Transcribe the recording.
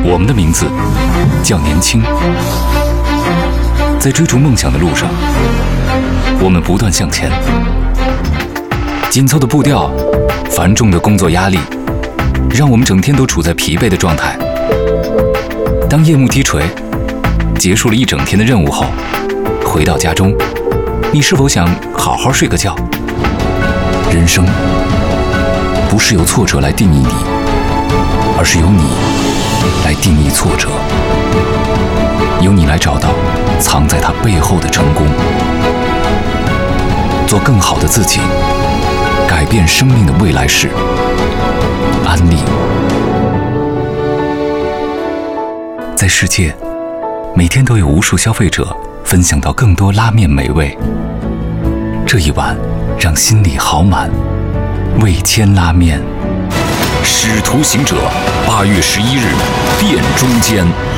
我们的名字叫年轻，在追逐梦想的路上，我们不断向前。紧凑的步调，繁重的工作压力，让我们整天都处在疲惫的状态。当夜幕低垂，结束了一整天的任务后，回到家中，你是否想好好睡个觉？人生不是由挫折来定义你，而是由你来定义挫折，由你来找到藏在它背后的成功，做更好的自己，改变生命的未来式。安利。在世界，每天都有无数消费者分享到更多拉面美味。这一碗让心里好满，味千拉面。使徒行者8月11日，店中间。